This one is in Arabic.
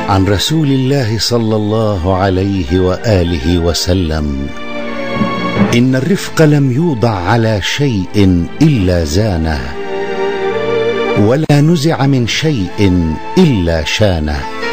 عن رسول الله صلى الله عليه وآله وسلم: إن الرفق لم يوضع على شيء إلا زانه، ولا نزع من شيء إلا شانه.